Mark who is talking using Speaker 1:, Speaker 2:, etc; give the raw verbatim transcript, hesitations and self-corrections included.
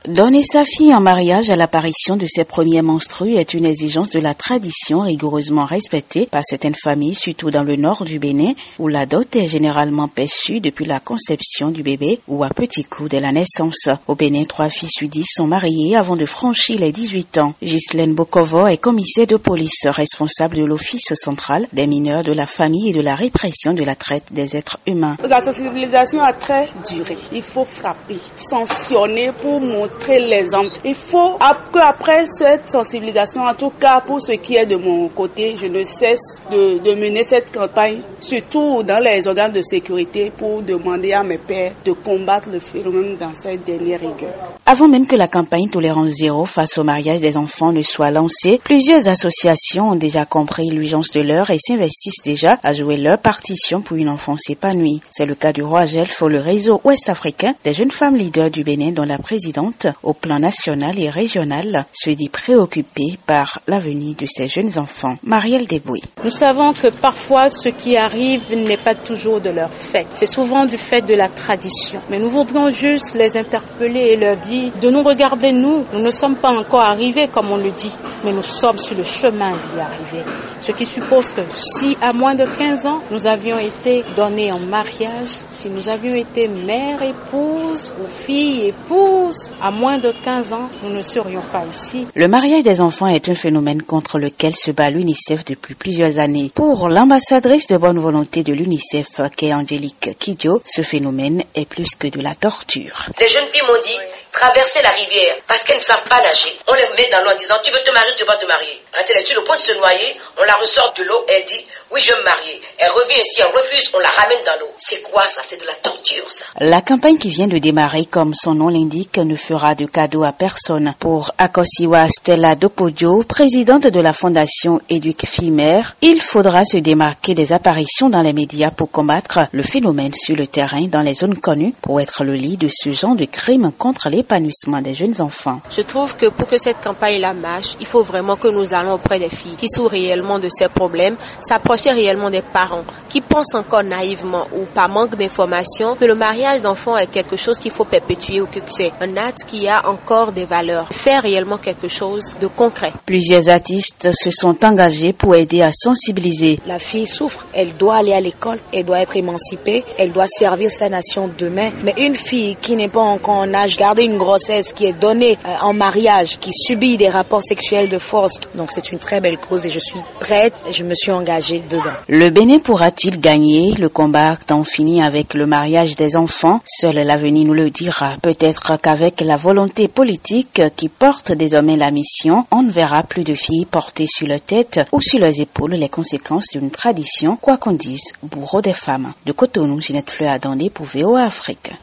Speaker 1: Donner sa fille en mariage à l'apparition de ses premiers menstrues est une exigence de la tradition rigoureusement respectée par certaines familles, surtout dans le nord du Bénin, où la dot est généralement perçue depuis la conception du bébé ou à petits coups dès la naissance. Au Bénin, trois filles sur dix sont mariées avant de franchir les dix-huit ans. Ghislaine Bokovo est commissaire de police responsable de l'Office central des mineurs, de la famille et de la répression de la traite des êtres humains.
Speaker 2: La sensibilisation a très duré. Il faut frapper, sanctionner pour montrer l'exemple. Il faut qu'après cette sensibilisation, en tout cas pour ce qui est de mon côté, je ne cesse de, de mener cette campagne, surtout dans les organes de sécurité, pour demander à mes pairs de combattre le phénomène dans cette dernière rigueur.
Speaker 1: Avant même que la campagne Tolérance Zéro face au mariage des enfants ne soit lancée, plusieurs associations ont déjà compris l'urgence de l'heure et s'investissent déjà à jouer leur partition pour une enfance épanouie. C'est le cas du Roi Gelf, le réseau ouest-africain des jeunes femmes leaders du Bénin, dont la présidente, au plan national et régional, se dit préoccupée par l'avenir de ces jeunes enfants. Marielle Debouy.
Speaker 3: Nous savons que parfois ce qui arrive n'est pas toujours de leur fait. C'est souvent du fait de la tradition. Mais nous voudrions juste les interpeller et leur dire de nous regarder nous. Nous ne sommes pas encore arrivés comme on le dit, mais nous sommes sur le chemin d'y arriver. Ce qui suppose que si à moins de quinze ans, nous avions été donnés en mariage, si nous avions été mère, épouse ou fille, épouse, à moins de quinze ans, nous ne serions pas ici.
Speaker 1: Le mariage des enfants est un phénomène contre lequel se bat l'UNICEF depuis plusieurs années. Pour l'ambassadrice de bonne volonté de l'UNICEF, qu'est Angélique Kidjo, ce phénomène est plus que de la torture.
Speaker 4: Les jeunes filles m'ont dit traverser la rivière parce qu'elles ne savent pas nager. On les met dans l'eau en disant tu veux te marier, tu vas te marier. Quand elle est sur le point de se noyer, on la ressort de l'eau, elle dit oui je veux me marier. Elle revient ici, elle refuse, on la ramène dans l'eau. C'est quoi ça? C'est de la torture ça.
Speaker 1: La campagne qui vient de démarrer, comme son nom l'indique, ne fera de cadeau à personne. Pour Akosiwa Stella Dokodio, présidente de la fondation Éduque Filles-Mères, il faudra se démarquer des apparitions dans les médias pour combattre le phénomène sur le terrain dans les zones connues pour être le lit de ce genre de crime contre l'épanouissement des jeunes enfants.
Speaker 5: Je trouve que pour que cette campagne-là marche, il faut vraiment que nous allons auprès des filles qui souffrent réellement de ces problèmes, s'approcher réellement des parents qui pensent encore naïvement ou par manque d'information que le mariage d'enfants est quelque chose qu'il faut perpétuer ou que c'est un acte qui a encore des valeurs. Faire réellement quelque chose de concret.
Speaker 1: Plusieurs artistes se sont engagés pour aider à sensibiliser.
Speaker 6: La fille souffre, elle doit aller à l'école, elle doit être émancipée, elle doit servir sa nation demain. Mais une fille qui n'est pas encore en âge de garder une grossesse, qui est donnée euh, en mariage, qui subit des rapports sexuels de force, donc c'est une très belle cause et je suis prête, je me suis engagée dedans.
Speaker 1: Le Bénin pourra-t-il gagner le combat d'en finir avec le mariage des enfants? Seul l'avenir nous le dira. Peut-être qu'avec la volonté politique qui porte désormais la mission, on ne verra plus de filles porter sur leur tête ou sur leurs épaules les conséquences d'une tradition, quoi qu'on dise, bourreau des femmes. De Cotonou, Ginette Fleur Adandé pour V O A Afrique.